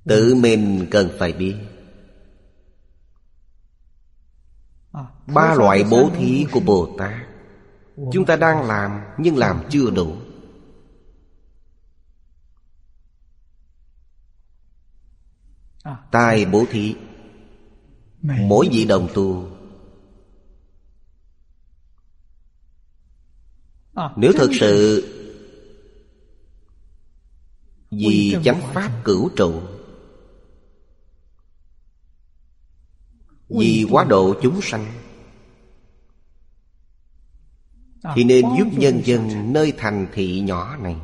Tự mình cần phải biết. Ba loại bố thí của Bồ Tát chúng ta đang làm nhưng làm chưa đủ. Tài bố thí, mỗi vị đồng tu nếu thực sự vì chánh pháp cửu trụ, vì quá độ chúng sanh, thì nên giúp nhân dân nơi thành thị nhỏ này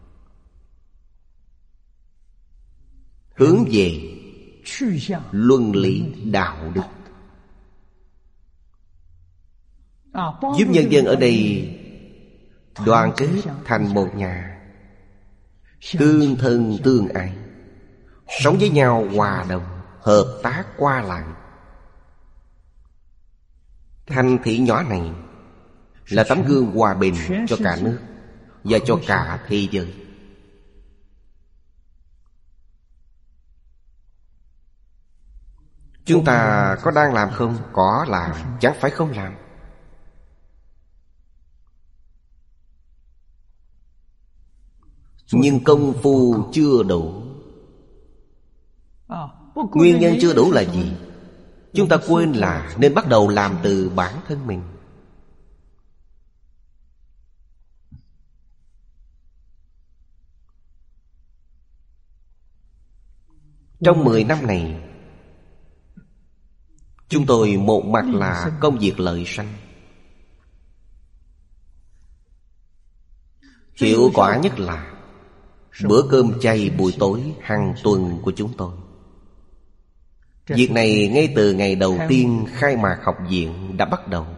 hướng về luân lý đạo đức. Giúp nhân dân ở đây đoàn kết thành một nhà, tương thân tương ái, sống với nhau hòa đồng, hợp tác qua lại. Thành thị nhỏ này là tấm gương hòa bình cho cả nước và cho cả thế giới. Chúng ta có đang làm không? Có làm, chẳng phải không làm. Nhưng công phu chưa đủ. Nguyên nhân chưa đủ là gì? Chúng ta quên là nên bắt đầu làm từ bản thân mình. Trong 10 năm này, chúng tôi một mặt là công việc lợi sanh. Hiệu quả nhất là bữa cơm chay buổi tối hàng tuần của chúng tôi. Việc này ngay từ ngày đầu tiên khai mạc học viện đã bắt đầu.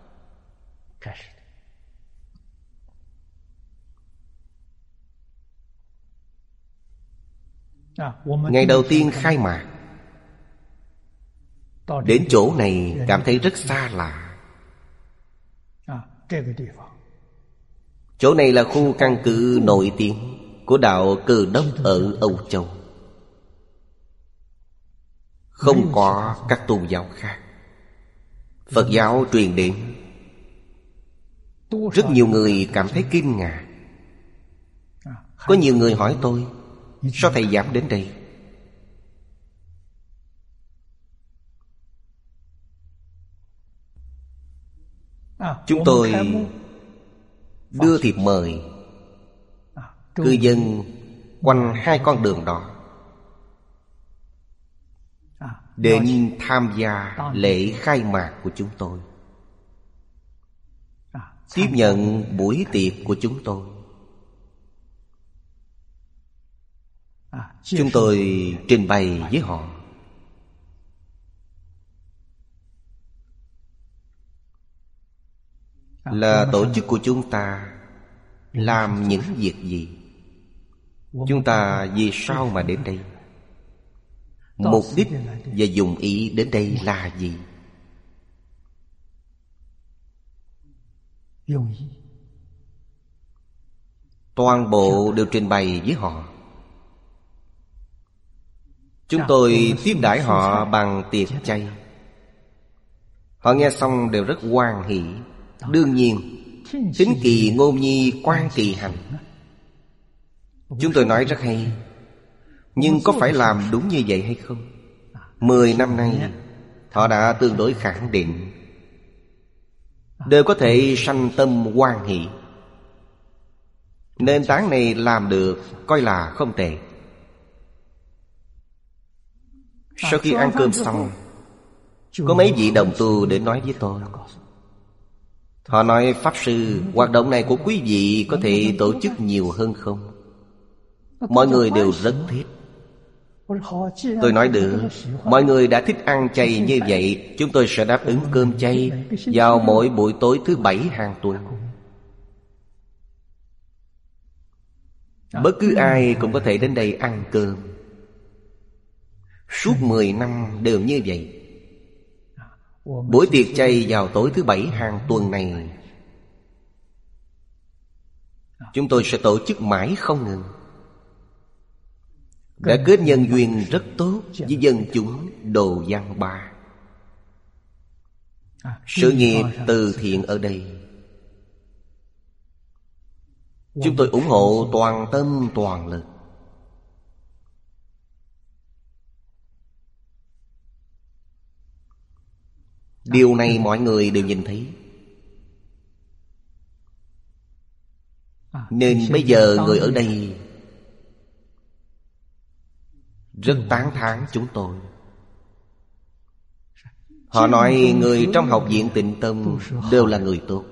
Ngày đầu tiên khai mạc, đến chỗ này cảm thấy rất xa lạ. Chỗ này là khu căn cứ nổi tiếng của đạo Cơ Đốc ở Âu Châu. Không có các tôn giáo khác. Phật giáo truyền đến, rất nhiều người cảm thấy kinh ngạc. Có nhiều người hỏi tôi, sao thầy dám đến đây? Chúng tôi đưa thiệp mời cư dân quanh 2 con đường đó đến tham gia lễ khai mạc của chúng tôi, tiếp nhận buổi tiệc của chúng tôi. Chúng tôi trình bày với họ là tổ chức của chúng ta làm những việc gì, chúng ta vì sao mà đến đây, mục đích và dụng ý đến đây là gì. Toàn bộ đều trình bày với họ. Chúng tôi tiếp đãi họ bằng tiệc chay. Họ nghe xong đều rất hoan hỷ. Đương nhiên, tính kỳ ngôn nhi quan kỳ hành. Chúng tôi nói rất hay. Nhưng có phải làm đúng như vậy hay không? 10 năm nay, họ đã tương đối khẳng định, đều có thể sanh tâm hoan hỷ. Nền tảng này làm được, coi là không tệ. Sau khi ăn cơm xong, có mấy vị đồng tu đến nói với tôi. Họ nói, Pháp Sư, hoạt động này của quý vị có thể tổ chức nhiều hơn không? Mọi người đều rất thích. Tôi nói được. Mọi người đã thích ăn chay như vậy, chúng tôi sẽ đáp ứng cơm chay vào mỗi buổi tối thứ 7 hàng tuần. Bất cứ ai cũng có thể đến đây ăn cơm. Suốt 10 năm đều như vậy. Buổi tiệc chay vào tối thứ 7 hàng tuần này, chúng tôi sẽ tổ chức mãi không ngừng. đã kết nhân duyên rất tốt với dân chúng Đồ Giang Ba. Sự nghiệp từ thiện ở đây chúng tôi ủng hộ toàn tâm toàn lực. Điều này mọi người đều nhìn thấy. Nên bây giờ người ở đây rất tán thán chúng tôi. Họ nói người trong học viện Tịnh Tông đều là người tốt.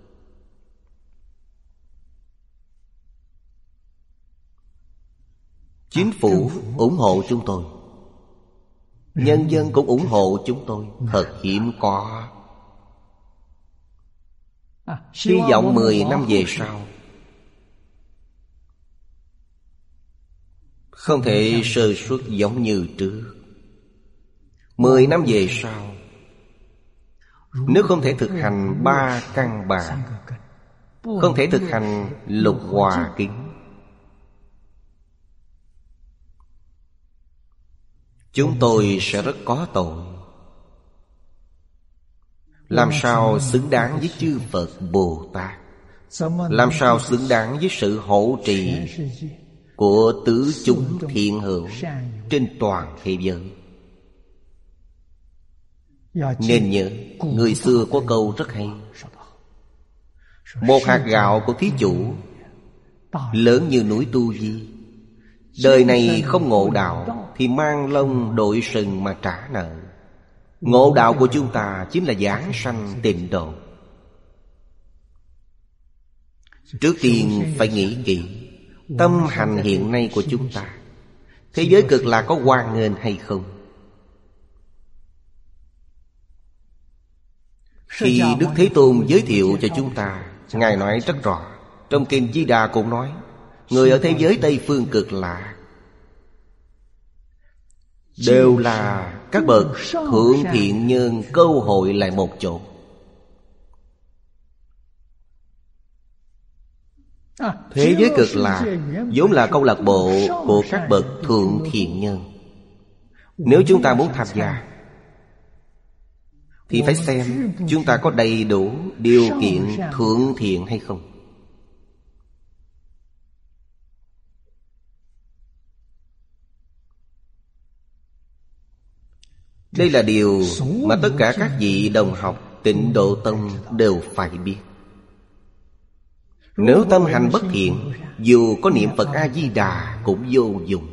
Chính phủ ủng hộ chúng tôi, nhân dân cũng ủng hộ chúng tôi. Thật hiếm có. Hy vọng 10 năm về sau không thể sơ suất giống như trước. 10 năm về sau, nếu không thể thực hành 3 căn bản, không thể thực hành Lục Hòa Kính, chúng tôi sẽ rất có tội. Làm sao xứng đáng với chư Phật Bồ Tát? Làm sao xứng đáng với sự hộ trì của tứ chúng thiện hữu trên toàn thế giới? Nên nhớ, người xưa có câu rất hay: một hạt gạo của thí chủ lớn như núi Tu Di. Đời này không ngộ đạo thì mang lông đội sừng mà trả nợ. Ngộ đạo của chúng ta chính là giảng sanh tịnh độ. Trước tiên phải nghĩ kỹ tâm hành hiện nay của chúng ta, thế giới cực lạc có hoan nghênh hay không? Khi Đức Thế Tôn giới thiệu cho chúng ta, Ngài nói rất rõ. Trong Kinh Di Đà cũng nói, người ở thế giới Tây Phương Cực Lạc đều là các bậc thượng thiện nhân câu hội lại một chỗ. Thế giới Cực Lạc vốn là câu lạc bộ của các bậc thượng thiện nhân. Nếu chúng ta muốn tham gia thì phải xem chúng ta có đầy đủ điều kiện thượng thiện hay không. Đây là điều mà tất cả các vị đồng học Tịnh Độ Tông đều phải biết. Nếu tâm hành bất thiện, dù có niệm Phật A-di-đà cũng vô dụng.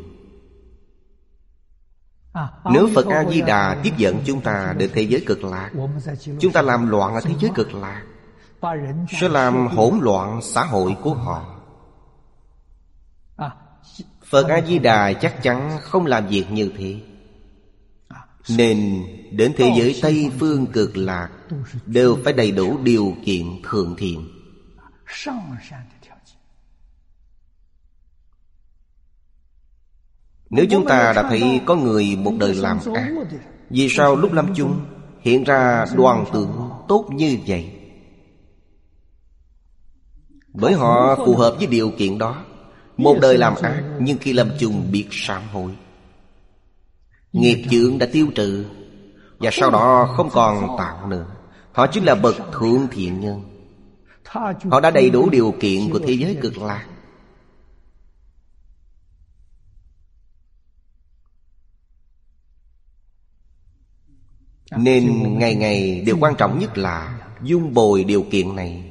Nếu Phật A-di-đà tiếp dẫn chúng ta đến thế giới Cực Lạc, chúng ta làm loạn ở thế giới Cực Lạc, sẽ làm hỗn loạn xã hội của họ. Phật A-di-đà chắc chắn không làm việc như thế. Nên đến thế giới Tây Phương Cực Lạc đều phải đầy đủ điều kiện thượng thiện. Nếu chúng ta đã thấy có người một đời làm ác, vì sao lúc lâm chung hiện ra đoàn tượng tốt như vậy? Bởi họ phù hợp với điều kiện đó. Một đời làm ác, nhưng khi lâm chung biết sám hối, nghiệp chướng đã tiêu trừ, và sau đó không còn tạo nữa. Họ chính là bậc thượng thiện nhân. Họ đã đầy đủ điều kiện của thế giới Cực Lạc. Nên ngày ngày điều quan trọng nhất là dung bồi điều kiện này.